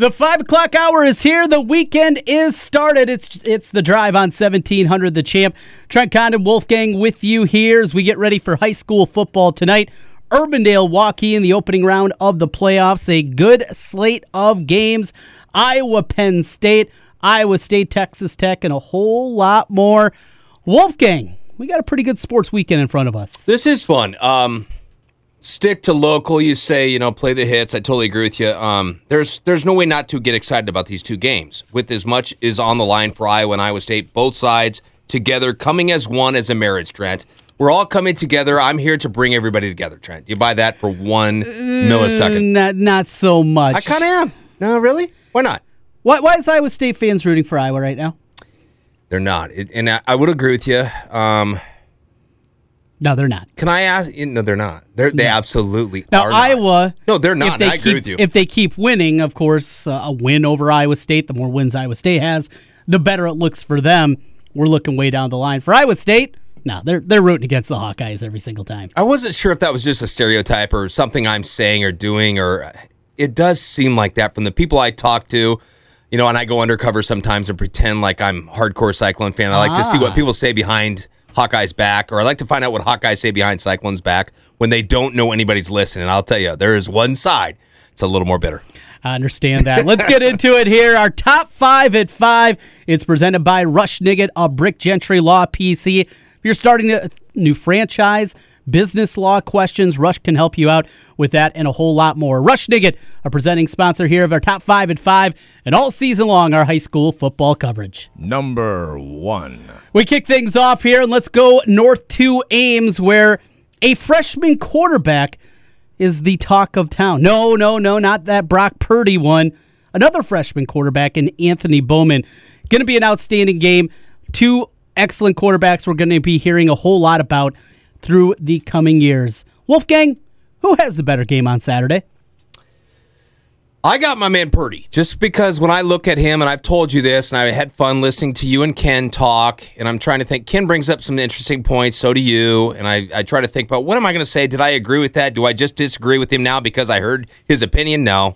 The 5 o'clock hour is here. The weekend is started. It's the drive on 1700 The Champ. Trent Condon, Wolfgang with you here as we get ready for high school football tonight. Urbandale Waukee in the opening round of the playoffs. A good slate of games. Iowa, Penn State, Iowa State, Texas Tech, and a whole lot more. Wolfgang, we got a pretty good sports weekend in front of us. This is fun. Stick to local. You say, play the hits. I totally agree with you. There's no way not to get excited about these two games. With as much is on the line for Iowa and Iowa State, both sides together, coming as one as a marriage, Trent. We're all coming together. I'm here to bring everybody together, Trent. You buy that for 1 millisecond? Not so much. I kind of am. No, really? Why not? Why is Iowa State fans rooting for Iowa right now? They're not. And I would agree with you. No, they're not. Can I ask? No, they're not. They absolutely now, are Iowa, not. No, they're not. I agree with you. If they keep winning, of course, a win over Iowa State, the more wins Iowa State has, the better it looks for them. We're looking way down the line. For Iowa State, no, they're rooting against the Hawkeyes every single time. I wasn't sure if that was just a stereotype or something I'm saying or doing, or it does seem like that from the people I talk to. And I go undercover sometimes and pretend like I'm a hardcore Cyclone fan. I like to see what people say behind Hawkeye's back, or I like to find out what Hawkeyes say behind Cyclone's back when they don't know anybody's listening. I'll tell you, there is one side that's a little more bitter. I understand that. Let's get into it here. Our top 5 at 5. It's presented by Rush Nigut of Brick Gentry Law PC. If you're starting a new franchise, business law questions, Rush can help you out with that and a whole lot more. Rush Nigut, a presenting sponsor here of our top 5 at 5 and all season long our high school football coverage. Number 1. We kick things off here and let's go north to Ames, where a freshman quarterback is the talk of town. No, not that Brock Purdy one. Another freshman quarterback in Anthony Bowman. Going to be an outstanding game. Two excellent quarterbacks we're going to be hearing a whole lot about through the coming years. Wolfgang, who has the better game on Saturday? I got my man Purdy, just because when I look at him, and I've told you this, and I had fun listening to you and Ken talk, and I'm trying to think. Ken brings up some interesting points, so do you, and I try to think about, what am I going to say? Did I agree with that? Do I just disagree with him now because I heard his opinion? No.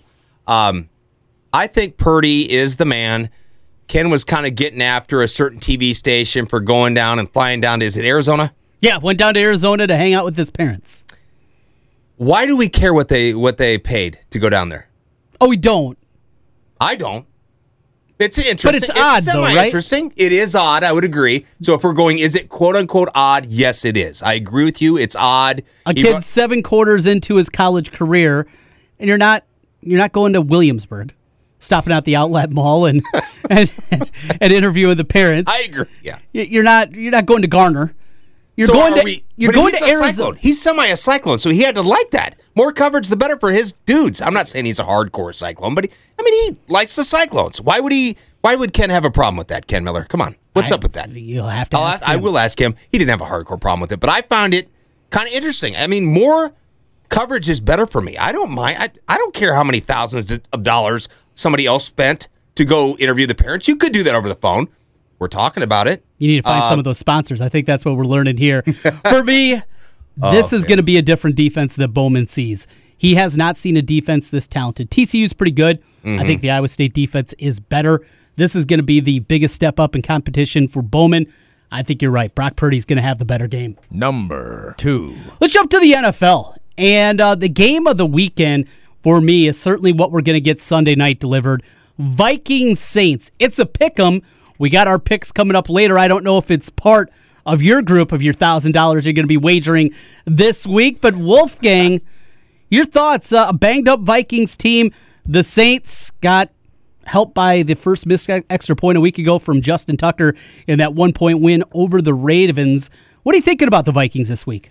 I think Purdy is the man. Ken was kind of getting after a certain TV station for going down and flying down to, is it Arizona? Yeah, went down to Arizona to hang out with his parents. Why do we care what they paid to go down there? Oh, we don't. I don't. It's interesting. But it's odd, though, right? Semi-interesting. It is odd, I would agree. So if we're going, is it quote-unquote odd? Yes, it is. I agree with you. It's odd. A kid 7 quarters into his college career, and you're not going to Williamsburg, stopping at the outlet mall and interviewing the parents. I agree. Yeah. You're not going to Garner. You're going to Arizona. Cyclone. He's a Cyclone, so he had to like that. More coverage, the better for his dudes. I'm not saying he's a hardcore Cyclone, but he likes the Cyclones. Why would Ken have a problem with that, Ken Miller? Come on. What's up with that? You'll have to ask him. I will ask him. He didn't have a hardcore problem with it, but I found it kind of interesting. More coverage is better for me. I don't mind. I don't care how many thousands of dollars somebody else spent to go interview the parents. You could do that over the phone. We're talking about it. You need to find some of those sponsors. I think that's what we're learning here. For me, this is going to be a different defense that Bowman sees. He has not seen a defense this talented. TCU's pretty good. Mm-hmm. I think the Iowa State defense is better. This is going to be the biggest step up in competition for Bowman. I think you're right. Brock Purdy's going to have the better game. Number 2. Let's jump to the NFL. And the game of the weekend for me is certainly what we're going to get Sunday night delivered. Vikings Saints. It's a pick 'em. We got our picks coming up later. I don't know if it's part of your group of your $1,000 you're going to be wagering this week. But Wolfgang, your thoughts? A banged-up Vikings team. The Saints got helped by the first missed extra point a week ago from Justin Tucker in that 1-point win over the Ravens. What are you thinking about the Vikings this week?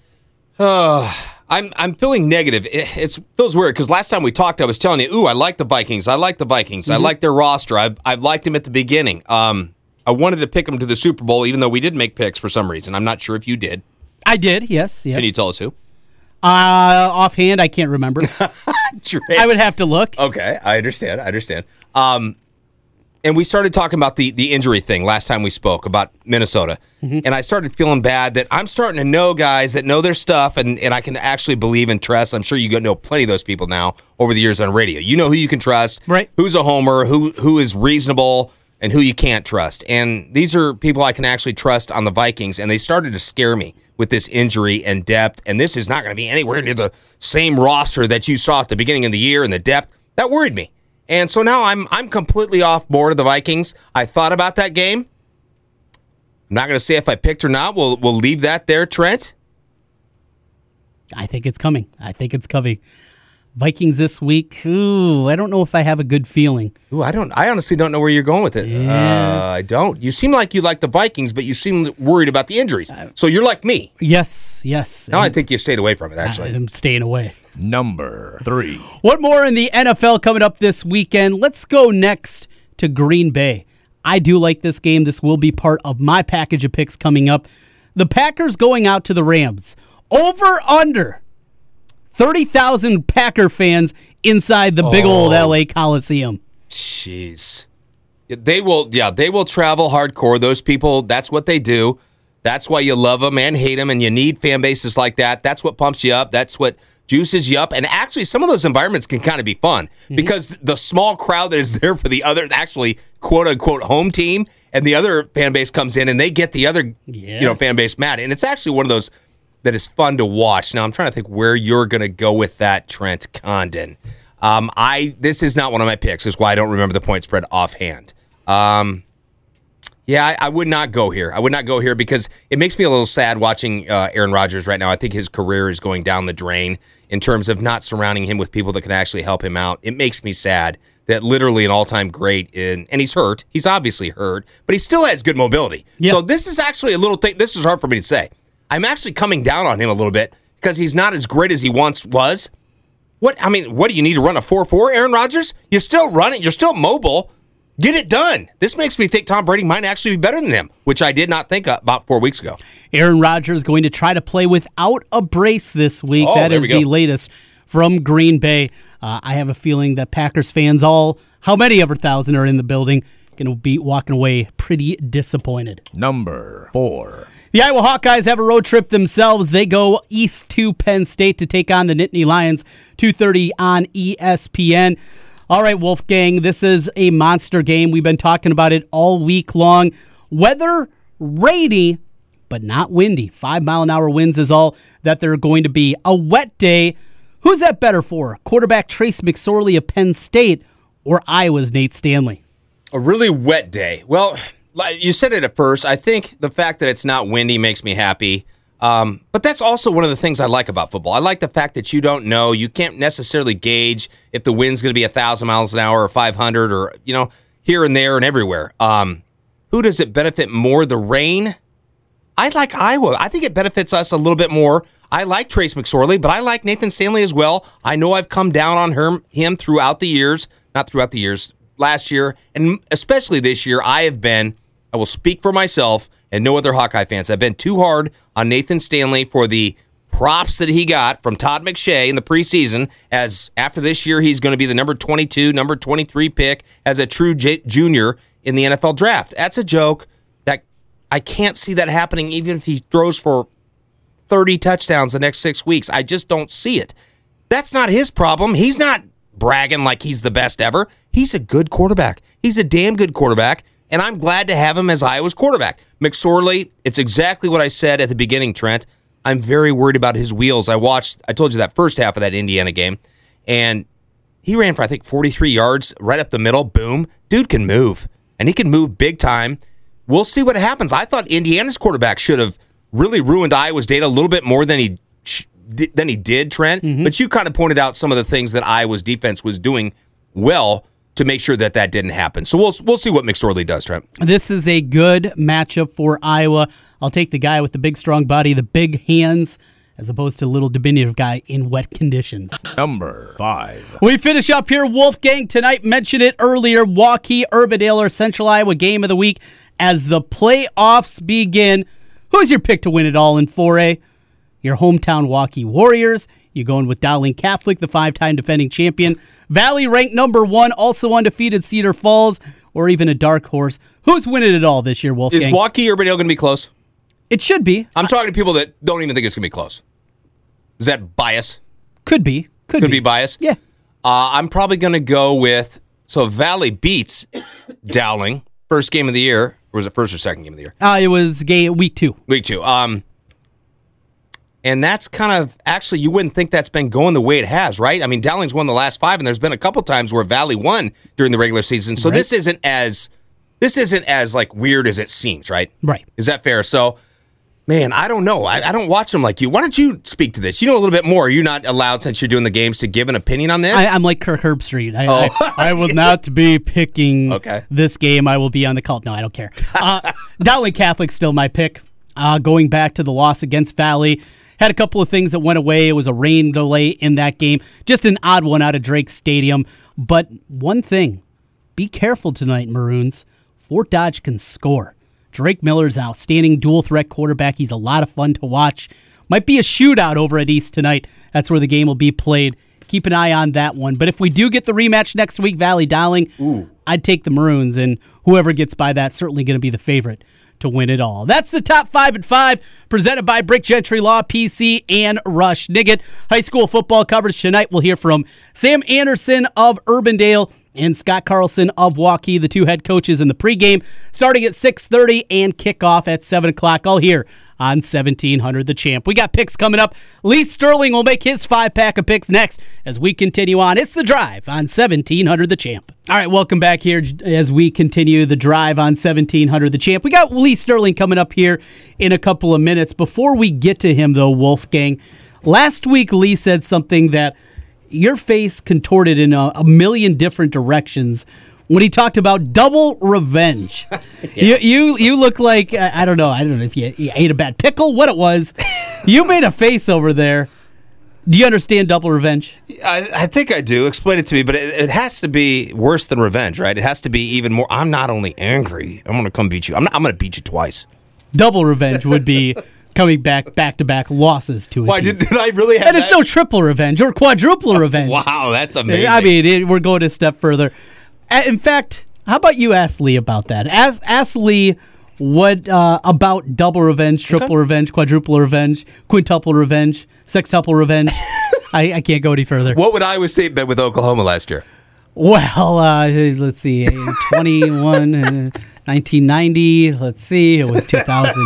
I'm feeling negative. It feels weird because last time we talked, I was telling you, I like the Vikings. I like the Vikings. I like their roster. I've liked them at the beginning. I wanted to pick them to the Super Bowl, even though we did make picks for some reason. I'm not sure if you did. I did, yes. Can you tell us who? Offhand, I can't remember. I would have to look. Okay, I understand. And we started talking about the injury thing last time we spoke about Minnesota. And I started feeling bad that I'm starting to know guys that know their stuff and I can actually believe and trust. I'm sure you know plenty of those people now over the years on radio. You know who you can trust, right? Who's a homer, who is reasonable, and who you can't trust. And these are people I can actually trust on the Vikings, and they started to scare me with this injury and depth. And this is not going to be anywhere near the same roster that you saw at the beginning of the year and the depth. That worried me. And so now I'm completely off board of the Vikings. I thought about that game. I'm not going to say if I picked or not. We'll leave that there, Trent. I think it's coming. Vikings this week. Ooh, I don't know if I have a good feeling. Ooh, I honestly don't know where you're going with it. Yeah. I don't. You seem like you like the Vikings, but you seem worried about the injuries. So you're like me. Yes. Now I think you stayed away from it, actually. I'm staying away. Number 3. What more in the NFL coming up this weekend? Let's go next to Green Bay. I do like this game. This will be part of my package of picks coming up. The Packers going out to the Rams. Over under 30,000 Packer fans inside the big old LA Coliseum. Jeez. They will travel hardcore. Those people, that's what they do. That's why you love them and hate them, and you need fan bases like that. That's what pumps you up. That's what juices you up. And actually, some of those environments can kind of be fun because the small crowd that is there for the other, actually, quote-unquote, home team, and the other fan base comes in, and they get the other fan base mad. And it's actually one of those that is fun to watch. Now, I'm trying to think where you're going to go with that, Trent Condon. This is not one of my picks. That's why I don't remember the point spread offhand. I would not go here. I would not go here because it makes me a little sad watching Aaron Rodgers right now. I think his career is going down the drain in terms of not surrounding him with people that can actually help him out. It makes me sad that literally an all-time great, and he's hurt. He's obviously hurt, but he still has good mobility. Yep. So this is actually a little thing. This is hard for me to say. I'm actually coming down on him a little bit because he's not as great as he once was. What do you need to run a 4.4, Aaron Rodgers? You're still running. You're still mobile. Get it done. This makes me think Tom Brady might actually be better than him, which I did not think about 4 weeks ago. Aaron Rodgers going to try to play without a brace this week. That is the latest from Green Bay. I have a feeling that Packers fans, how many ever thousand are in the building, going to be walking away pretty disappointed. Number 4. The Iowa Hawkeyes have a road trip themselves. They go east to Penn State to take on the Nittany Lions, 2:30 on ESPN. All right, Wolfgang, this is a monster game. We've been talking about it all week long. Weather, rainy, but not windy. 5-mile-an-hour winds is all that they're going to be. A wet day. Who's that better for? Quarterback Trace McSorley of Penn State or Iowa's Nate Stanley? A really wet day. Well, you said it at first. I think the fact that it's not windy makes me happy. But that's also one of the things I like about football. I like the fact that you don't know. You can't necessarily gauge if the wind's going to be 1,000 miles an hour or 500 or, here and there and everywhere. Who does it benefit more? The rain? I like Iowa. I think it benefits us a little bit more. I like Trace McSorley, but I like Nathan Stanley as well. I know I've come down on him throughout the years. Not throughout the years. Last year, and especially this year, I will speak for myself and no other Hawkeye fans. I've been too hard on Nathan Stanley for the props that he got from Todd McShay in the preseason, as after this year, he's going to be the number 22, number 23 pick as a true junior in the NFL draft. That's a joke. That I can't see that happening even if he throws for 30 touchdowns the next 6 weeks. I just don't see it. That's not his problem. He's not bragging like he's the best ever. He's a good quarterback. He's a damn good quarterback, and I'm glad to have him as Iowa's quarterback. McSorley, it's exactly what I said at the beginning, Trent. I'm very worried about his wheels. I told you that first half of that Indiana game, and he ran for, I think, 43 yards right up the middle. Boom. Dude can move, and he can move big time. We'll see what happens. I thought Indiana's quarterback should have really ruined Iowa's day a little bit more than he did, Trent. Mm-hmm. But you kind of pointed out some of the things that Iowa's defense was doing well to make sure that didn't happen. So we'll see what McSorley does, Trent. This is a good matchup for Iowa. I'll take the guy with the big, strong body, the big hands, as opposed to a little diminutive guy in wet conditions. Number 5. We finish up here, Wolfgang. Tonight, mentioned it earlier, Waukee, Urbandale, our Central Iowa game of the week as the playoffs begin. Who's your pick to win it all in 4A? Your hometown Waukee Warriors. You're going with Dowling Catholic, the 5-time defending champion. Valley ranked number 1, also undefeated Cedar Falls. or even a dark horse. Who's winning it all this year, Is Wolfgang? Waukee Urbandale going to be close? It should be. I'm talking to people that don't even think it's going to be close. Is that bias? Could be. Could be bias? Yeah. I'm probably going to go with, so Valley beats Dowling, first game of the year. Or was it first or second game of the year? It was week 2. Week 2. And that's kind of, actually, you wouldn't think that's been going the way it has, right? I mean, Dowling's won the last 5, and there's been a couple times where Valley won during the regular season. So Right. this isn't as like weird as it seems, right? Right. Is that fair? So, man, I don't know. I don't watch them like you. Why don't you speak to this? You know a little bit more. Are you not allowed, since you're doing the games, to give an opinion on this? I'm like Kirk Herbstreit. I will not be picking this game. I will be on the call. No, I don't care. Dowling Catholic's still my pick. Going back to the loss against Valley. Had a couple of things that went away. It was a rain delay in that game. Just an odd one out of Drake Stadium. But one thing, be careful tonight, Maroons. Fort Dodge can score. Drake Miller's an outstanding dual-threat quarterback. He's a lot of fun to watch. Might be a shootout over at East tonight. That's where the game will be played. Keep an eye on that one. But if we do get the rematch next week, Valley Dowling, I'd take the Maroons, and whoever gets by that certainly going to be the favorite to win it all. That's the Top 5 at 5, presented by Brick Gentry Law, PC, and Rush Niggett. High school football coverage tonight. We'll hear from Sam Anderson of Urbandale and Scott Carlson of Waukee, the two head coaches in the pregame, starting at 6:30 and kickoff at 7 o'clock. All here on 1700 The Champ. We got picks coming up. Lee Sterling will make his 5-pack of picks next as we continue on. It's The Drive on 1700 The Champ. All right, welcome back here as we continue The Drive on 1700 The Champ. We got Lee Sterling coming up here in a couple of minutes. Before we get to him, though, Wolfgang, last week Lee said something that your face contorted in a million different directions when he talked about double revenge. You look like, I don't know if you ate a bad pickle, what it was. You made a face over there. Do you understand double revenge? I think I do. Explain it to me, but it has to be worse than revenge, right? It has to be even more. I'm not only angry, I'm going to come beat you. I'm going to beat you twice. Double revenge would be coming back-to-back losses to a Why, team. did I really have And it's no triple revenge or quadruple revenge. Wow, that's amazing. I mean, we're going a step further. In fact, how about you ask Lee about that? Ask Lee what about double revenge, triple revenge, quadruple revenge, quintuple revenge, sextuple revenge. I can't go any further. What would Iowa State bet with Oklahoma last year? Well, let's see, 21, 1990. Let's see, it was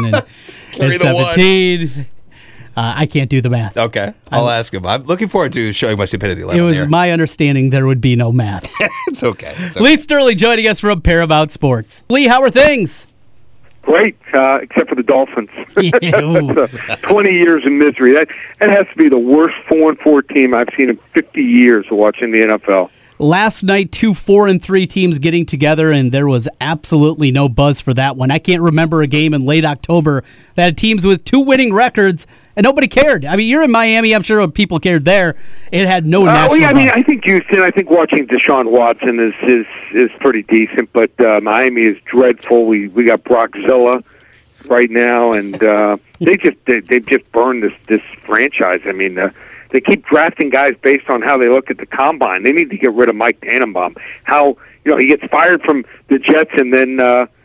2017. I can't do the math. Okay, I'll ask him. I'm looking forward to showing my stupidity. It was my understanding there would be no math. It's okay. Lee Sterling joining us from Paramount Sports. Lee, how are things? Great, except for the Dolphins. Ooh. That's 20 years of misery. That has to be the worst 4-4 team I've seen in 50 years of watching the NFL. Last night, 2 4-3 teams getting together, and there was absolutely no buzz for that one. I can't remember a game in late October that had teams with 2 winning records, and nobody cared. I mean, you're in Miami. I'm sure people cared there. It had no national I mean, buzz. I think Houston. I think watching Deshaun Watson is pretty decent, but Miami is dreadful. We got Brockzilla right now, and they've just burned this franchise. I mean. They keep drafting guys based on how they look at the combine. They need to get rid of Mike Tannenbaum. He gets fired from the Jets, and then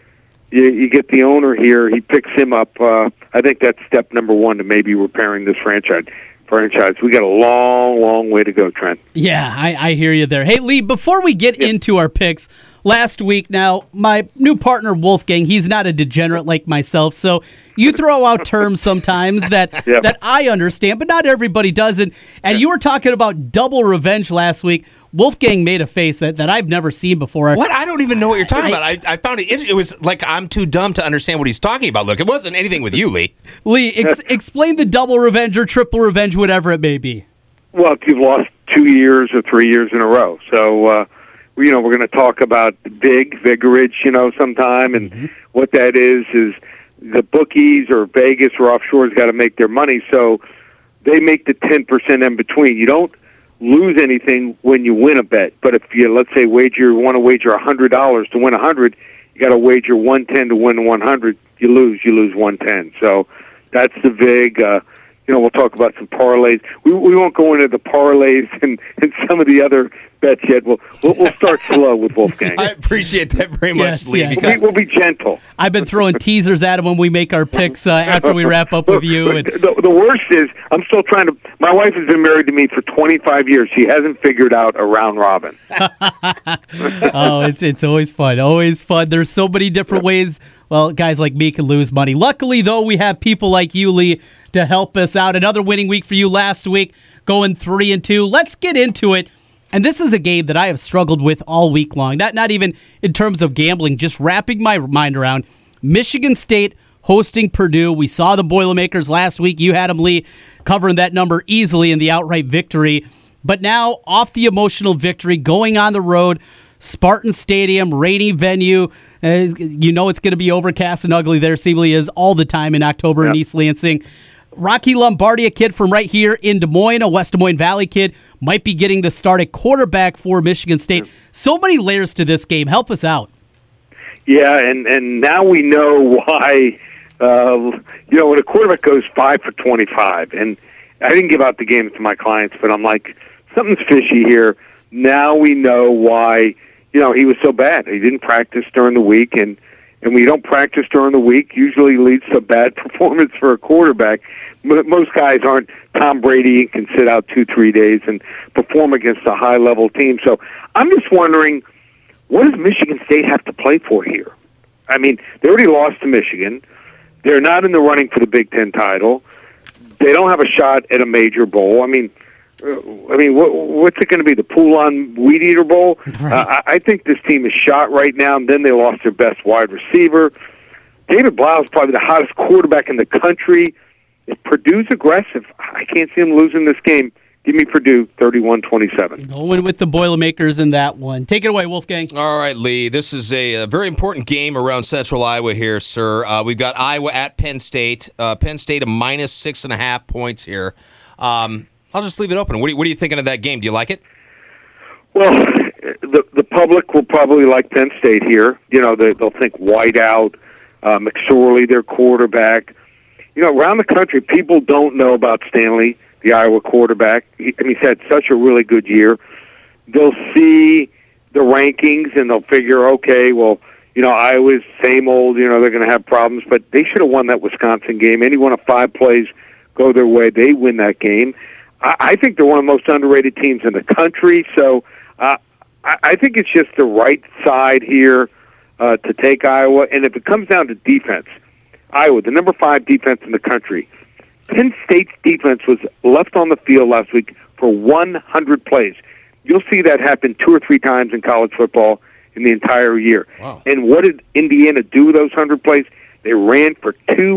you get the owner here. He picks him up. I think that's step number 1 to maybe repairing this franchise. We got a long way to go, Trent. Yeah, I hear you there. Hey, Lee, before we get into our picks, last week now, my new partner, Wolfgang, he's not a degenerate like myself, so you throw out terms sometimes that that I understand, but not everybody does. And you were talking about double revenge last week. Wolfgang made a face that I've never seen before. What? I don't even know what you're talking about. I found it was like I'm too dumb to understand what he's talking about. Look, it wasn't anything with you, Lee. Lee, explain the double revenge or triple revenge, whatever it may be. Well, if you've lost 2 years or 3 years in a row. So, we're going to talk about Vicarage, sometime. And what that is the bookies or Vegas or offshore's got to make their money. So they make the 10% in between. You don't lose anything when you win a bet. But if you, let's say, want to wager $100 to win 100, you got to wager 110 to win 100. You lose 110. So that's the VIG. we'll talk about some parlays. We won't go into the parlays and some of the other bets yet. We'll start slow with Wolfgang. I appreciate that very much, Lee. Yes. Because We'll be gentle. I've been throwing teasers at him when we make our picks after we wrap up with you. And The worst is I'm still trying to. My wife has been married to me for 25 years. She hasn't figured out a round robin. it's always fun. Always fun. There's so many different ways. Well, guys like me can lose money. Luckily, though, we have people like you, Lee, to help us out. Another winning week for you last week, going 3-2. Let's get into it. And this is a game that I have struggled with all week long. Not even in terms of gambling, just wrapping my mind around. Michigan State hosting Purdue. We saw the Boilermakers last week. You had them, Lee, covering that number easily in the outright victory. But now, off the emotional victory, going on the road, Spartan Stadium, rainy venue. You know it's going to be overcast and ugly there. Seemingly is all the time in October in East Lansing. Rocky Lombardi, a kid from right here in Des Moines, a West Des Moines Valley kid, might be getting the start at quarterback for Michigan State. So many layers to this game. Help us out. Yeah, and now we know why. When a quarterback goes 5 for 25, and I didn't give out the games to my clients, but I'm like, something's fishy here. Now we know why. He was so bad. He didn't practice during the week, and when you don't practice during the week, usually leads to bad performance for a quarterback. Most guys aren't Tom Brady and can sit out 2-3 days and perform against a high-level team. So I'm just wondering, what does Michigan State have to play for here? I mean, they already lost to Michigan. They're not in the running for the Big Ten title. They don't have a shot at a major bowl. I mean, what's it going to be? The Poulon Weed Eater Bowl? Right. I think this team is shot right now. And then they lost their best wide receiver. David Blau is probably the hottest quarterback in the country. If Purdue's aggressive, I can't see them losing this game. Give me Purdue 31-27. Going with the Boilermakers in that one. Take it away, Wolfgang. All right, Lee. This is a very important game around Central Iowa here, sir. We've got Iowa at Penn State. Penn State a minus 6.5 points here. I'll just leave it open. What are you thinking of that game? Do you like it? Well, the public will probably like Penn State here. They'll think whiteout, McSorley, their quarterback. Around the country, people don't know about Stanley, the Iowa quarterback. He's had such a really good year. They'll see the rankings and they'll figure, okay, well, Iowa's same old, they're going to have problems, but they should have won that Wisconsin game. Any one of 5 plays go their way, they win that game. I think they're one of the most underrated teams in the country, so I think it's just the right side here to take Iowa, and if it comes down to defense, Iowa, the number 5 defense in the country. Penn State's defense was left on the field last week for 100 plays. You'll see that happen 2 or 3 times in college football in the entire year. Wow. And what did Indiana do with those 100 plays? They ran for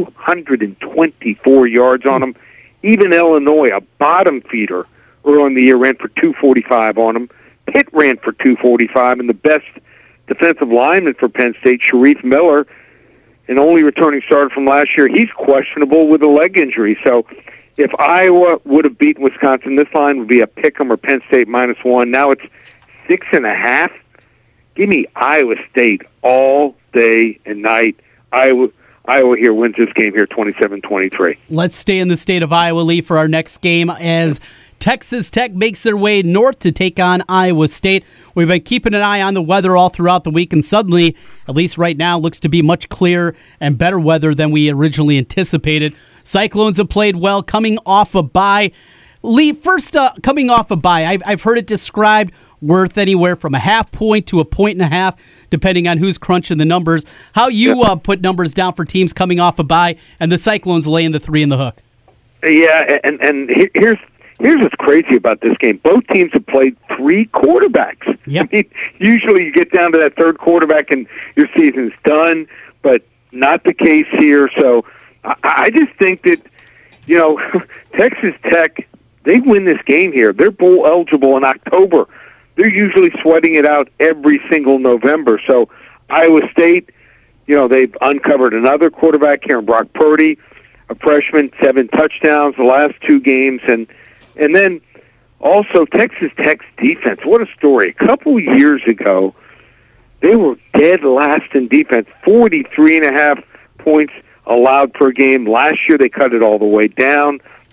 224 yards on them. Even Illinois, a bottom feeder early in the year, ran for 245 on them. Pitt ran for 245, and the best defensive lineman for Penn State, Sharif Miller, an only returning starter from last year, he's questionable with a leg injury. So if Iowa would have beaten Wisconsin, this line would be a pick'em or Penn State -1. Now it's 6.5. Give me Iowa State all day and night. Iowa here wins this game here 27-23. Let's stay in the state of Iowa, Lee, for our next game as Texas Tech makes their way north to take on Iowa State. We've been keeping an eye on the weather all throughout the week, and suddenly, at least right now, looks to be much clearer and better weather than we originally anticipated. Cyclones have played well coming off a bye. Lee, first, coming off a bye, I've heard it described worth anywhere from a 0.5 point to a 1.5 point, depending on who's crunching the numbers. How you put numbers down for teams coming off a bye and the Cyclones laying the 3 in the hook? Yeah, and here's what's crazy about this game. Both teams have played 3 quarterbacks. Yep. I mean, usually you get down to that 3rd quarterback and your season's done, but not the case here. So I just think that, Texas Tech, they win this game here. They're bowl eligible in October. They're usually sweating it out every single November. So Iowa State, they've uncovered another quarterback here in Brock Purdy, a freshman, 7 touchdowns the last 2 games. And then also Texas Tech's defense. What a story. A couple years ago, they were dead last in defense, 43.5 points allowed per game. Last year, they cut it all the way down.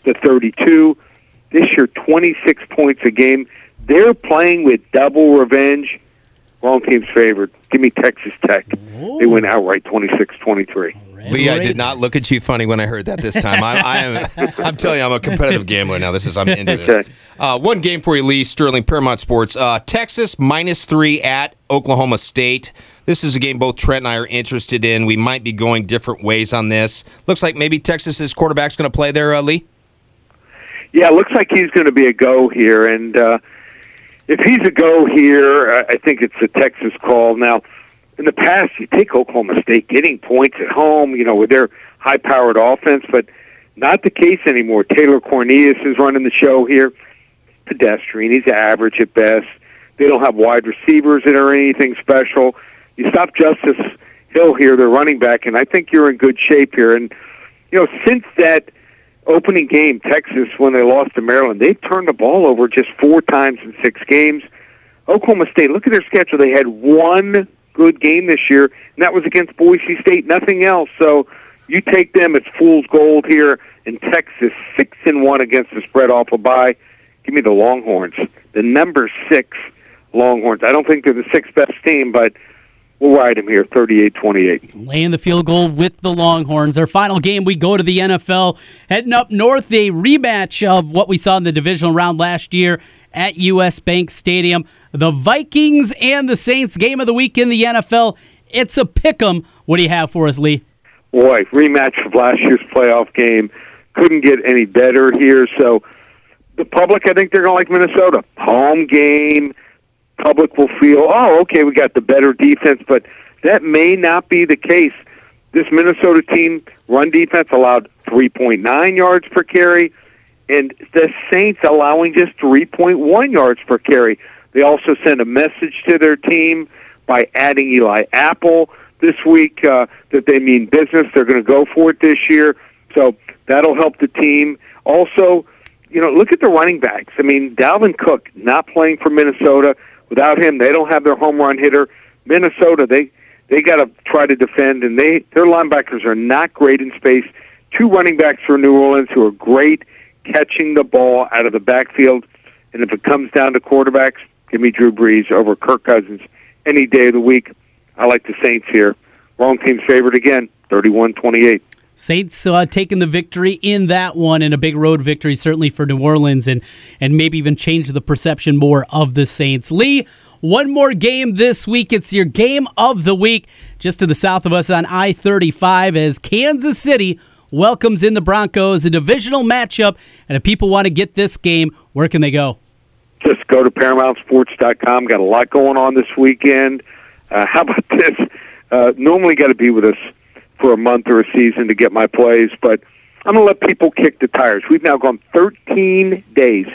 to 32. This year, 26 points a game. They're playing with double revenge. Wrong team's favored. Give me Texas Tech. They win outright 26-23. Lee, I did not look at you funny when I heard that this time. I'm telling you, I'm a competitive gambler now. I'm into this. One game for you, Lee, Sterling, Paramount Sports. Texas -3 at Oklahoma State. This is a game both Trent and I are interested in. We might be going different ways on this. Looks like maybe Texas's quarterback's going to play there, Lee? Yeah, it looks like he's going to be a go here. And if he's a go here, I think it's a Texas call. Now, in the past, you take Oklahoma State getting points at home, with their high-powered offense, but not the case anymore. Taylor Cornelius is running the show here. Pedestrian. He's average at best. They don't have wide receivers that are anything special. You stop Justice Hill here, their running back, and I think you're in good shape here. And, since that opening game, Texas, when they lost to Maryland, they've turned the ball over just 4 times in 6 games. Oklahoma State, look at their schedule. They had one good game this year, and that was against Boise State, nothing else. So you take them, it's fool's gold here, and Texas 6-1 against the spread off a bye. Give me the Longhorns, the number 6 Longhorns. I don't think they're the 6th best team, but we'll ride them here, 38-28. Laying the field goal with the Longhorns. Our final game, we go to the NFL. Heading up north, a rematch of what we saw in the divisional round last year at U.S. Bank Stadium. The Vikings and the Saints, game of the week in the NFL. It's a pick'em. What do you have for us, Lee? Boy, rematch of last year's playoff game. Couldn't get any better here. So the public, I think they're going to like Minnesota. Home game. Public will feel, okay, we got the better defense, but that may not be the case. This Minnesota team run defense allowed 3.9 yards per carry, and the Saints allowing just 3.1 yards per carry. They also sent a message to their team by adding Eli Apple this week that they mean business. They're going to go for it this year, so that'll help the team. Also, look at the running backs. I mean, Dalvin Cook not playing for Minnesota. Without him, they don't have their home run hitter. Minnesota, they got to try to defend, and their linebackers are not great in space. 2 running backs for New Orleans who are great catching the ball out of the backfield. And if it comes down to quarterbacks, give me Drew Brees over Kirk Cousins any day of the week. I like the Saints here. Wrong team's favored again, 31-28. Saints taking the victory in that one, and a big road victory certainly for New Orleans, and maybe even change the perception more of the Saints. Lee, one more game this week. It's your game of the week just to the south of us on I-35 as Kansas City welcomes in the Broncos, a divisional matchup. And if people want to get this game, where can they go? Just go to ParamountSports.com. Got a lot going on this weekend. How about this? Normally got to be with us for a month or a season to get my plays, but I'm going to let people kick the tires. We've now gone 13 days,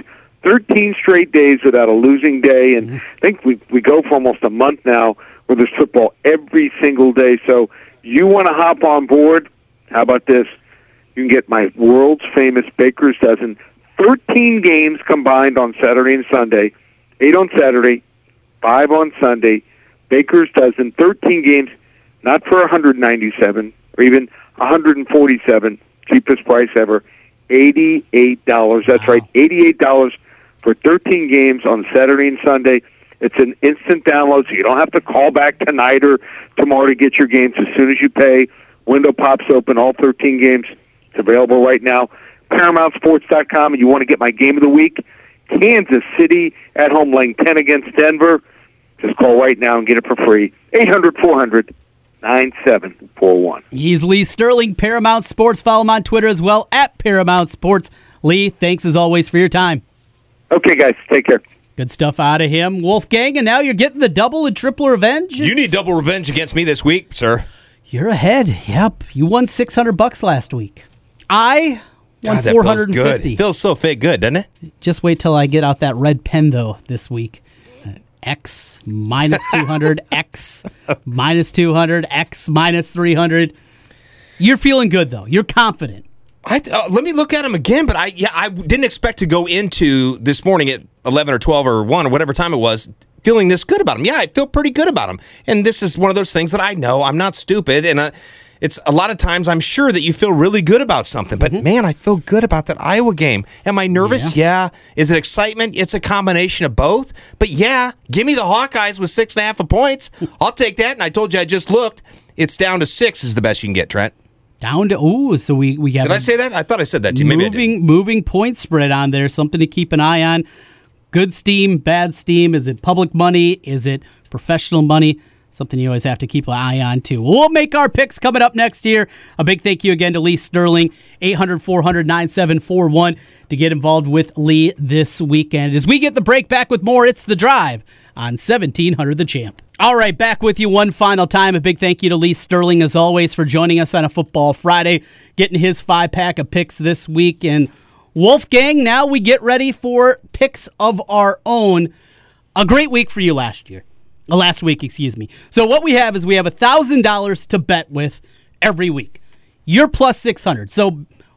13 straight days without a losing day, and I think we go for almost a month now where there's football every single day. So you want to hop on board? How about this? You can get my world's famous Baker's Dozen, 13 games combined on Saturday and Sunday, 8 on Saturday, 5 on Sunday, Baker's Dozen, 13 games, not for $197 or even $147, cheapest price ever, $88. That's right, $88 for 13 games on Saturday and Sunday. It's an instant download, so you don't have to call back tonight or tomorrow to get your games. As soon as you pay, window pops open, all 13 games. It's available right now. ParamountSports.com, and you want to get my game of the week? Kansas City at home, laying 10 against Denver. Just call right now and get it for free. 800-400-9741. He's Lee Sterling, Paramount Sports. Follow him on Twitter as well, at Paramount Sports. Lee, thanks as always for your time. Okay, guys, take care. Good stuff out of him, Wolfgang, and now you're getting the double and triple revenge. You need double revenge against me this week, sir. You're ahead. Yep, you won $600 last week. I won God, that feels $450. good. It feels so fake good, doesn't it? Just wait till I get out that red pen though this week. X minus 200, X minus 200, X minus 300. You're feeling good though. You're confident. Let me look at him again, but I didn't expect to go into this morning at 11 or 12 or 1 or whatever time it was feeling this good about them. Yeah, I feel pretty good about them. And this is one of those things that I know. I'm not stupid. And it's a lot of times I'm sure that you feel really good about something. But, man, I feel good about that Iowa game. Am I nervous? Yeah. Is it excitement? It's a combination of both. But, yeah, give me the Hawkeyes with 6.5 points. I'll take that. And I told you I just looked. It's down to 6 is the best you can get, Trent. Down to, so we have. Did I say that? I thought I said that to you. Maybe I didn't. Moving point spread on there, something to keep an eye on. Good steam, bad steam. Is it public money? Is it professional money? Something you always have to keep an eye on, too. We'll make our picks coming up next year. A big thank you again to Lee Sterling, 800-400-9741, to get involved with Lee this weekend. As we get the break, back with more, it's The Drive on 1700 The Champ. All right, back with you one final time. A big thank you to Lee Sterling, as always, for joining us on a Football Friday, getting his 5-pack of picks this week. And Wolfgang, now we get ready for picks of our own. A great week for you last week, excuse me. So what we have is we have $1,000 to bet with every week. You're plus 600, so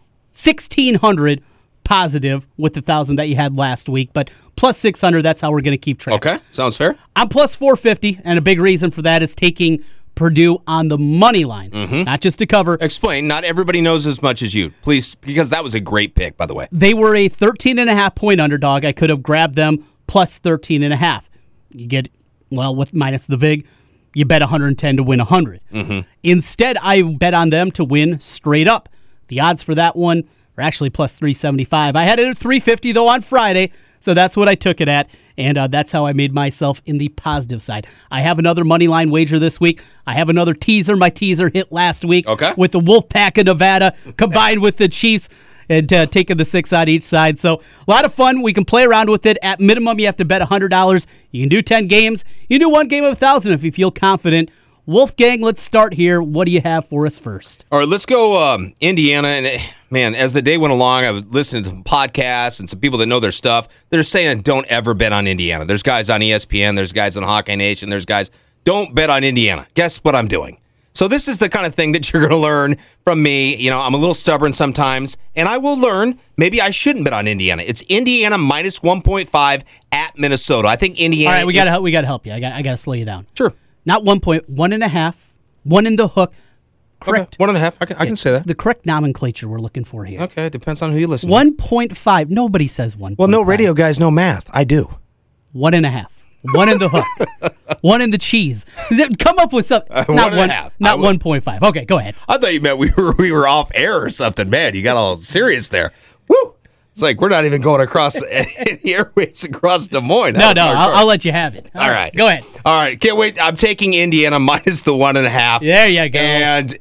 1,600 positive with the 1,000 that you had last week, but plus 600, that's how we're going to keep track. Okay, sounds fair. I'm plus 450, and a big reason for that is taking Purdue on the money line, not just to cover. Explain. Not everybody knows as much as you, please, because that was a great pick, by the way. They were a 13.5-point underdog. I could have grabbed them plus 13.5. You get, well, with minus the VIG, you bet 110 to win 100. Instead, I bet on them to win straight up. The odds for that one are actually plus 375. I had it at 350, though, on Friday, so that's what I took it at, and that's how I made myself in the positive side. I have another money line wager this week. I have another teaser. My teaser hit last week with the Wolfpack of Nevada combined with the Chiefs, and taking the 6 on each side. So a lot of fun. We can play around with it. At minimum, you have to bet $100. You can do 10 games. You can do one game of 1,000 if you feel confident. Wolfgang, let's start here. What do you have for us first? All right, let's go Indiana. And, man, as the day went along, I was listening to some podcasts and some people that know their stuff. They're saying don't ever bet on Indiana. There's guys on ESPN. There's guys on Hawkeye Nation. There's guys, don't bet on Indiana. Guess what I'm doing? So this is the kind of thing that you're going to learn from me. You know, I'm a little stubborn sometimes, and I will learn maybe I shouldn't bet on Indiana. It's Indiana minus 1.5 at Minnesota. I think Indiana. All right, we got to help you. I got to slow you down. Sure. Not 1.5, one in the hook. Correct. Okay, 1.5. I can say that. The correct nomenclature we're looking for here. Okay, depends on who you listen to. 1.5. Nobody says 1. Well, no radio guys know math. I do. 1.5. One in the hook. One in the cheese. Come up with something. Not 1.5. Not 1.5. Okay, go ahead. I thought you meant we were off air or something. Man, you got all serious there. Woo! It's like we're not even going across any airways across Des Moines. No, I'll let you have it. All right. Go ahead. All right. Can't wait. I'm taking Indiana minus the 1.5. There you go. And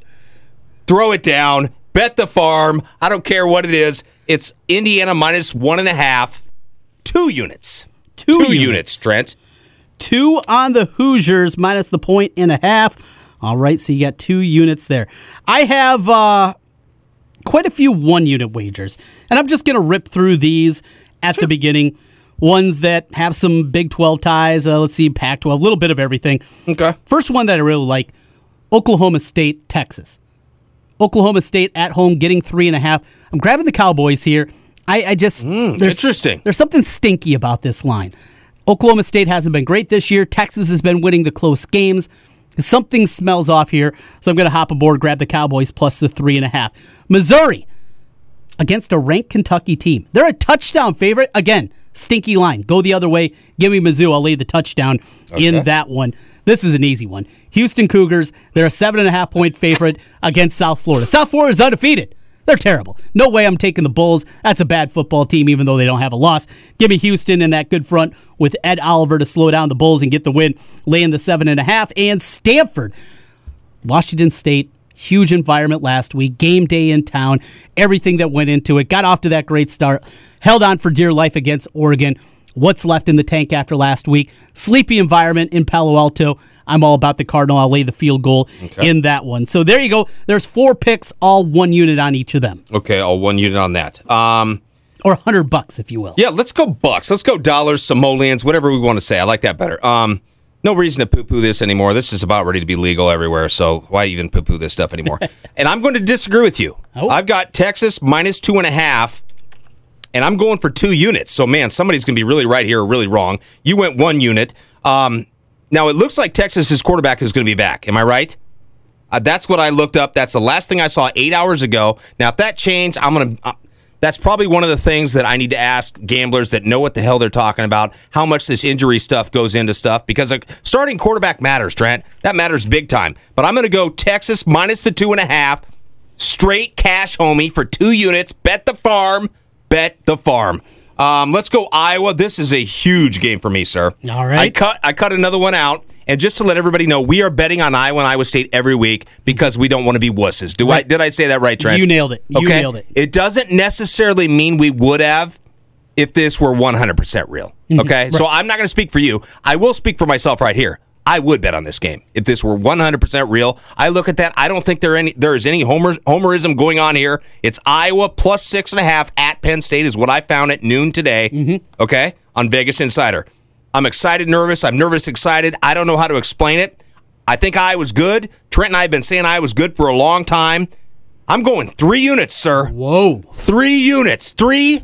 throw it down. Bet the farm. I don't care what it is. It's Indiana minus 1.5. 2 units. 2 units, Trent. 2 on the Hoosiers minus the 1.5. All right, so you got 2 units there. I have quite a few 1-unit wagers, and I'm just going to rip through these at the beginning. Ones that have some Big 12 ties. Let's see, Pac-12, a little bit of everything. Okay. First one that I really like, Oklahoma State, Texas. Oklahoma State at home getting 3.5. I'm grabbing the Cowboys here. I just interesting. There's something stinky about this line. Oklahoma State hasn't been great this year. Texas has been winning the close games. Something smells off here, so I'm going to hop aboard, grab the Cowboys plus the 3.5. Missouri against a ranked Kentucky team. They're a touchdown favorite. Again, stinky line. Go the other way. Give me Mizzou. I'll lay the touchdown in that one. This is an easy one. Houston Cougars, they're a 7.5-point favorite against South Florida. South Florida is undefeated. They're terrible. No way I'm taking the Bulls. That's a bad football team, even though they don't have a loss. Give me Houston in that good front with Ed Oliver to slow down the Bulls and get the win, laying the 7.5. And Stanford, Washington State, huge environment last week, game day in town, everything that went into it, got off to that great start, held on for dear life against Oregon. What's left in the tank after last week? Sleepy environment in Palo Alto. I'm all about the Cardinal. I'll lay the field goal in that one. So there you go. There's 4 picks, all 1 unit on each of them. Okay, all 1 unit on that. Or $100, if you will. Yeah, let's go bucks. Let's go dollars, simoleons, whatever we want to say. I like that better. No reason to poo-poo this anymore. This is about ready to be legal everywhere, so why even poo-poo this stuff anymore? And I'm going to disagree with you. I've got Texas minus 2.5 and I'm going for 2 units. So, man, somebody's going to be really right here or really wrong. You went 1 unit. Now, it looks like Texas's quarterback is going to be back. Am I right? That's what I looked up. That's the last thing I saw 8 hours ago. Now, if that changed, that's probably one of the things that I need to ask gamblers that know what the hell they're talking about, how much this injury stuff goes into stuff, because a starting quarterback matters, Trent. That matters big time. But I'm going to go Texas minus the 2.5, straight cash homie for 2 units. Bet the farm. Bet the farm. Let's go Iowa. This is a huge game for me, sir. All right. I cut another one out. And just to let everybody know, we are betting on Iowa and Iowa State every week because we don't want to be wusses. Did I say that right, Trent? You nailed it. You nailed it. It doesn't necessarily mean we would have if this were 100% real. Okay? Right. So I'm not going to speak for you. I will speak for myself right here. I would bet on this game if this were 100% real. I look at that. I don't think there is any homerism going on here. It's Iowa plus 6.5 at Penn State is what I found at noon today. Okay? On Vegas Insider. I'm excited, nervous. I'm nervous, excited. I don't know how to explain it. I think Iowa's good. Trent and I have been saying Iowa's good for a long time. I'm going 3 units, sir. Whoa. 3 units. $300.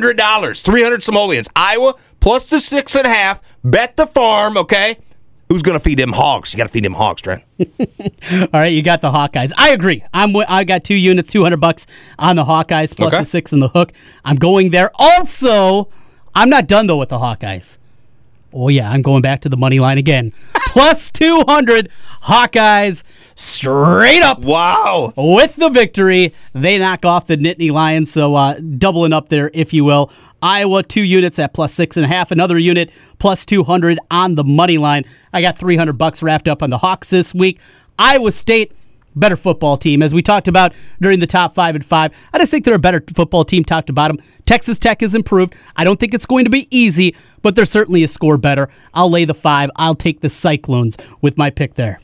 300 simoleons. Iowa plus the 6.5. Bet the farm, okay? Who's going to feed them hogs? You got to feed them hogs, Trent. All right, you got the Hawkeyes. I agree. I got 2 units, $200 on the Hawkeyes plus the 6 in the hook. I'm going there. Also, I'm not done, though, with the Hawkeyes. Oh, yeah, I'm going back to the money line again. Plus 200 Hawkeyes straight up. Wow. With the victory. They knock off the Nittany Lions, so doubling up there, if you will. Iowa, 2 units at plus 6.5. Another unit, plus 200 on the money line. I got $300 wrapped up on the Hawks this week. Iowa State, better football team. As we talked about during the top 5 and 5, I just think they're a better football team top to bottom. Texas Tech has improved. I don't think it's going to be easy, but they're certainly a score better. I'll lay the 5. I'll take the Cyclones with my pick there.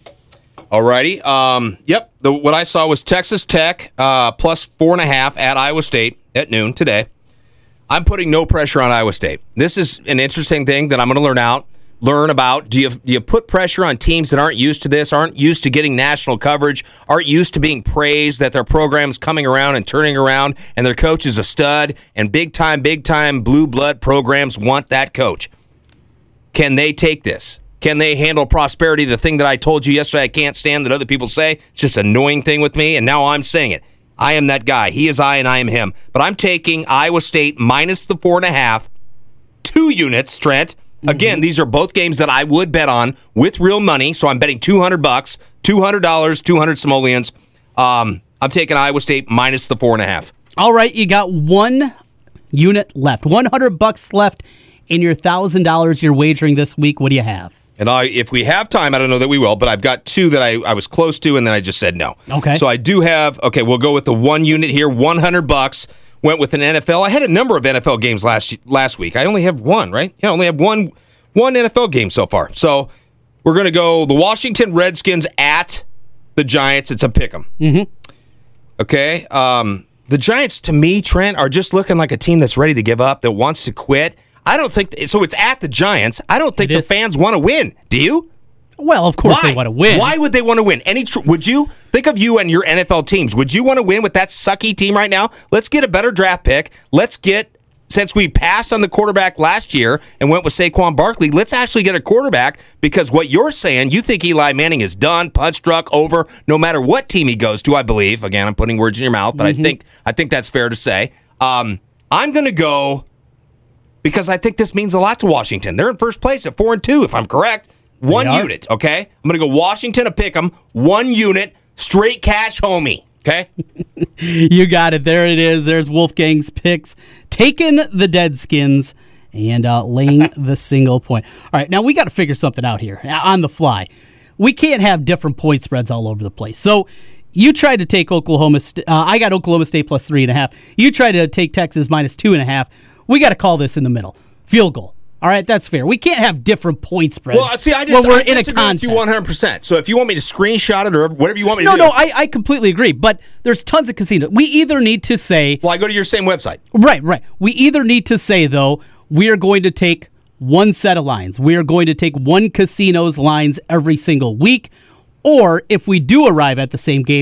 Alrighty. Yep. What I saw was Texas Tech plus 4.5 at Iowa State at noon today. I'm putting no pressure on Iowa State. This is an interesting thing that I'm going to learn about. Do you put pressure on teams that aren't used to this, aren't used to getting national coverage, aren't used to being praised, that their program's coming around and turning around, and their coach is a stud, and big time blue blood programs want that coach? Can they take this? Can they handle prosperity? The thing that I told you yesterday I can't stand that other people say. It's just an annoying thing with me, and now I'm saying it. I am that guy. He is I, and I am him. But I'm taking Iowa State minus the 4.5, 2 units, Trent. Again, these are both games that I would bet on with real money, so I'm betting $200, $200, 200 simoleons. I'm taking Iowa State minus the 4.5. All right, you got 1 unit left, $100 left in your $1,000 you're wagering this week. What do you have? And if we have time, I don't know that we will, but I've got 2 that I was close to, and then I just said no. Okay. So I do have, we'll go with the 1 unit here, $100. Went with an NFL. I had a number of NFL games last week. I only have 1, right? Yeah, I only have one NFL game so far. So we're going to go the Washington Redskins at the Giants. It's a pick'em. Okay. The Giants, to me, Trent, are just looking like a team that's ready to give up, that wants to quit. I don't think so. It's at the Giants. I don't think the fans want to win. Do you? Well, of course they want to win. Why would they want to win? Would you think of you and your NFL teams? Would you want to win with that sucky team right now? Let's get a better draft pick. Since we passed on the quarterback last year and went with Saquon Barkley, let's actually get a quarterback, because what you're saying, you think Eli Manning is done, punch drunk, over, no matter what team he goes to, I believe. Again, I'm putting words in your mouth, but I think that's fair to say. I'm going to go, because I think this means a lot to Washington. They're in first place at 4-2, if I'm correct. 1 unit, okay? I'm going to go Washington, a pick 'em, 1 unit, straight cash homie, okay? You got it. There it is. There's Wolfgang's picks, taking the Deadskins and laying the single point. All right, now we got to figure something out here on the fly. We can't have different point spreads all over the place. So you tried to take Oklahoma State. I got Oklahoma State plus 3.5. You tried to take Texas minus 2.5. We got to call this in the middle. Field goal. All right, that's fair. We can't have different point spreads. Well, see, I we're in a disagree contest. with you 100%. So if you want me to screenshot it or whatever you want me to do. No, I completely agree. But there's tons of casinos. We either need to say... Well, I go to your same website. Right. We either need to say, though, we are going to take 1 set of lines. We are going to take 1 casino's lines every single week. Or if we do arrive at the same game,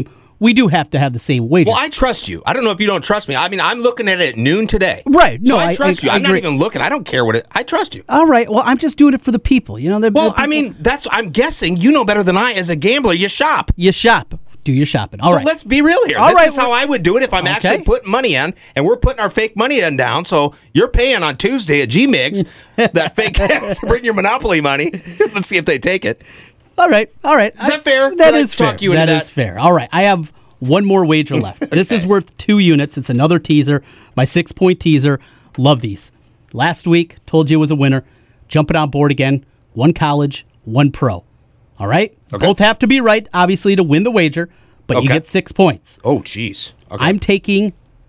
we do have to have the same wager. Well, I trust you. I don't know if you don't trust me. I mean, I'm looking at it at noon today. Right. No, so I trust you. I'm not agree. even looking. I don't care what it. I trust you. All right. Well, I'm just doing it for the people. You know. Well, I mean, I'm guessing you know better than I as a gambler. You shop. you shop. Do your shopping. All so right. let's be real here. All This right, is how I would do it if I'm Okay. actually putting money in, and we're putting our fake money in down. So you're paying on Tuesday at G-Mix that fake to bring your Monopoly money. Let's see if they take it. All right. Is that fair? That Did I is fair. talk you into That that? is fair. All right. I have one more wager left. This is worth 2 units. It's another teaser. My 6-point teaser. Love these. Last week, told you it was a winner. Jumping on board again. 1 college, 1 pro. All right? Okay. Both have to be right, obviously, to win the wager, but you Okay. get 6 points. Oh, jeez. Okay. I'm taking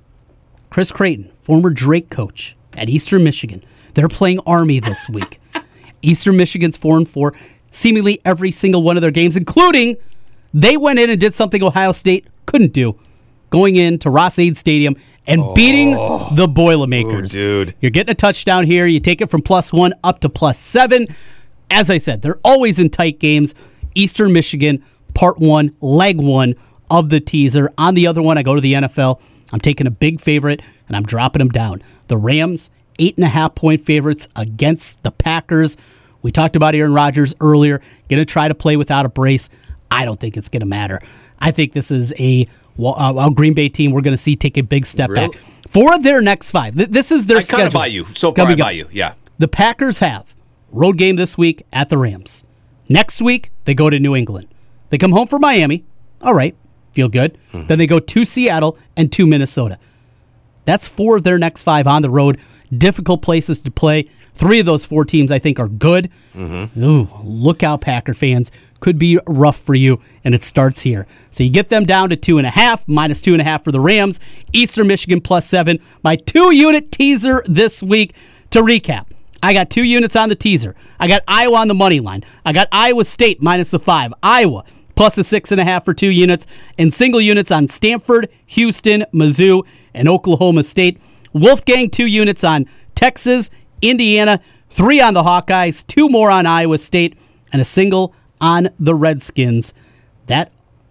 Chris Creighton, former Drake coach at Eastern Michigan. They're playing Army this week. Eastern Michigan's 4-4. Seemingly every single one of their games, including they went in and did something Ohio State couldn't do, going into Ross-Ade Stadium and beating the Boilermakers. Ooh, dude. You're getting a touchdown here. You take it from +1 up to +7. As I said, they're always in tight games. Eastern Michigan, part 1, leg 1 of the teaser. On the other one, I go to the NFL. I'm taking a big favorite, and I'm dropping them down. The Rams, 8.5-point favorites against the Packers. We talked about Aaron Rodgers earlier. Going to try to play without a brace. I don't think it's going to matter. I think this is a Green Bay team we're going to see take a big step Really? back. 4 of their next 5. This is their I schedule. kind of buy you. So far, Coming I buy up. you. Yeah. The Packers have road game this week at the Rams. Next week, they go to New England. They come home for Miami. All right, feel good. Then they go to Seattle and to Minnesota. That's 4 of their next 5 on the road. Difficult places to play. 3 of those 4 teams, I think, are good. Ooh, look out, Packer fans. Could be rough for you, and it starts here. So you get them down to 2.5, minus 2.5 for the Rams. Eastern Michigan +7. My 2-unit teaser this week. To recap, I got 2 units on the teaser. I got Iowa on the money line. I got Iowa State minus the 5. Iowa plus the 6.5 for 2 units. And single units on Stanford, Houston, Mizzou, and Oklahoma State. Wolfgang 2 units on Texas, Indiana, 3 on the Hawkeyes, 2 more on Iowa State, and a single on the Redskins. That,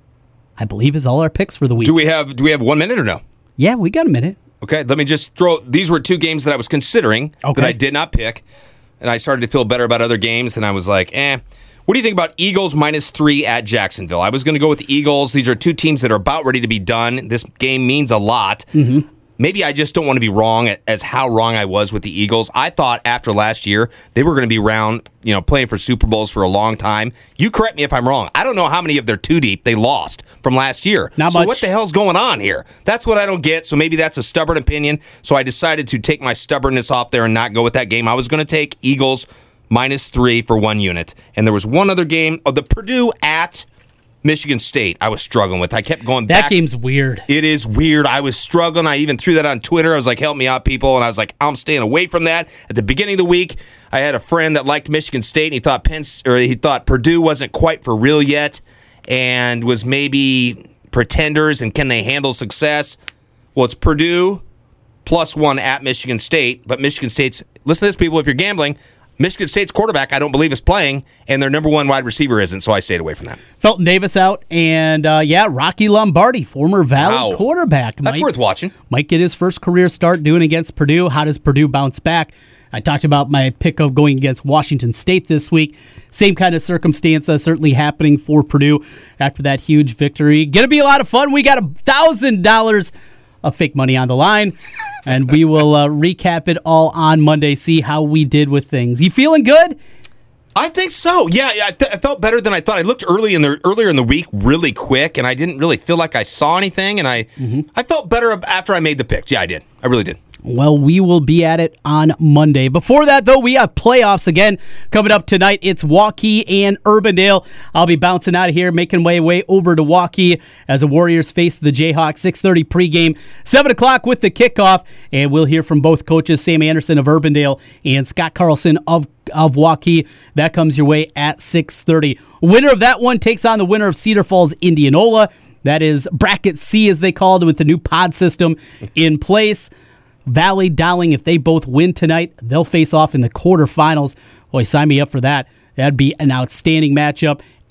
I believe, is all our picks for the week. Do we have 1 minute or no? Yeah, we got a minute. Okay, let me just throw. These were 2 games that I was considering Okay. that I did not pick, and I started to feel better about other games, and I was like, What do you think about Eagles -3 at Jacksonville? I was going to go with the Eagles. These are 2 teams that are about ready to be done. This game means a lot. Mm-hmm. Maybe I just don't want to be wrong as how wrong I was with the Eagles. I thought after last year they were going to be around, playing for Super Bowls for a long time. You correct me if I'm wrong. I don't know how many of their 2 deep they lost from last year. Not so much. what the hell's going on here? That's what I don't get. So maybe that's a stubborn opinion. So I decided to take my stubbornness off there and not go with that game. I was going to take Eagles -3 for 1 unit. And there was one other game, the Purdue at Michigan State, I was struggling with. I kept going back. That game's weird. It is weird. I was struggling. I even threw that on Twitter. I was like, help me out, people. And I was like, I'm staying away from that. At the beginning of the week, I had a friend that liked Michigan State, and he thought Purdue wasn't quite for real yet and was maybe pretenders, and can they handle success? Well, it's Purdue +1 at Michigan State, but Michigan State's, listen to this, people, if you're gambling, Michigan State's quarterback, I don't believe, is playing, and their number 1 wide receiver isn't, so I stayed away from that. Felton Davis out, and Rocky Lombardi, former Valley quarterback. That's worth watching. Might get his first career start doing against Purdue. How does Purdue bounce back? I talked about my pick of going against Washington State this week. Same kind of circumstance certainly happening for Purdue after that huge victory. Going to be a lot of fun. We got $1,000 of fake money on the line, and we will recap it all on Monday, see how we did with things. You feeling good? I think so. Yeah, I felt better than I thought. I looked earlier in the week really quick, and I didn't really feel like I saw anything, and I felt better after I made the picks. Yeah, I did. I really did. Well, we will be at it on Monday. Before that, though, we have playoffs again coming up tonight. It's Waukee and Urbandale. I'll be bouncing out of here, making my way over to Waukee as the Warriors face the Jayhawks. 6:30 pregame, 7 o'clock with the kickoff, and we'll hear from both coaches, Sam Anderson of Urbandale and Scott Carlson of Waukee. That comes your way at 6:30. Winner of that one takes on the winner of Cedar Falls, Indianola. That is Bracket C, as they called it, with the new pod system in place. Valley, Dowling, if they both win tonight, they'll face off in the quarterfinals. Boy, sign me up for that. That'd be an outstanding matchup.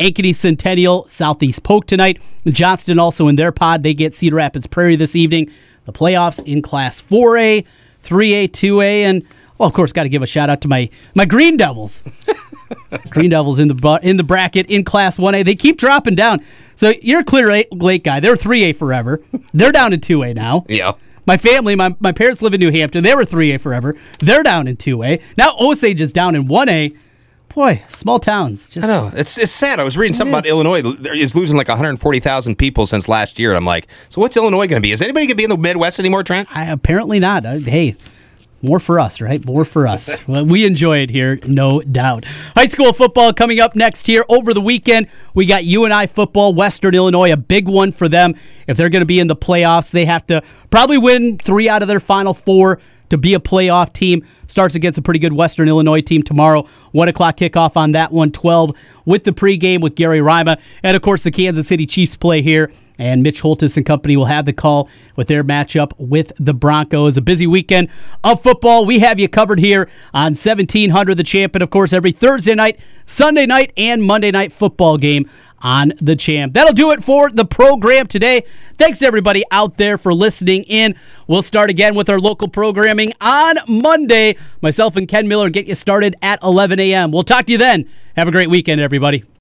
Ankeny Centennial, Southeast Polk tonight. Johnston also in their pod. They get Cedar Rapids Prairie this evening. The playoffs in Class 4A, 3A, 2A, and, well, of course, got to give a shout-out to my Green Devils. Green Devils in the bracket in Class 1A. They keep dropping down. So you're a Clear Lake guy. They were 3A forever. They're down in 2A now. Yeah. My family, my parents live in New Hampton. They were 3A forever. They're down in 2A. Now Osage is down in 1A. Boy, small towns. Just, I know. It's sad. I was reading something about Illinois is losing like 140,000 people since last year. And I'm like, so what's Illinois going to be? Is anybody going to be in the Midwest anymore, Trent? Apparently not. Hey, more for us, right? More for us. Well, we enjoy it here, no doubt. High school football coming up next here over the weekend. We got UNI football, Western Illinois, a big one for them. If they're going to be in the playoffs, they have to probably win 3 out of their final 4 to be a playoff team. Starts against a pretty good Western Illinois team tomorrow. 1 o'clock kickoff on that one, 12 with the pregame with Gary Rima. And, of course, the Kansas City Chiefs play here. And Mitch Holtis and company will have the call with their matchup with the Broncos. A busy weekend of football. We have you covered here on 1700 The Champ. And, of course, every Thursday night, Sunday night, and Monday night football game on The Champ. That'll do it for the program today. Thanks to everybody out there for listening in. We'll start again with our local programming on Monday. Myself and Ken Miller get you started at 11 a.m. We'll talk to you then. Have a great weekend, everybody.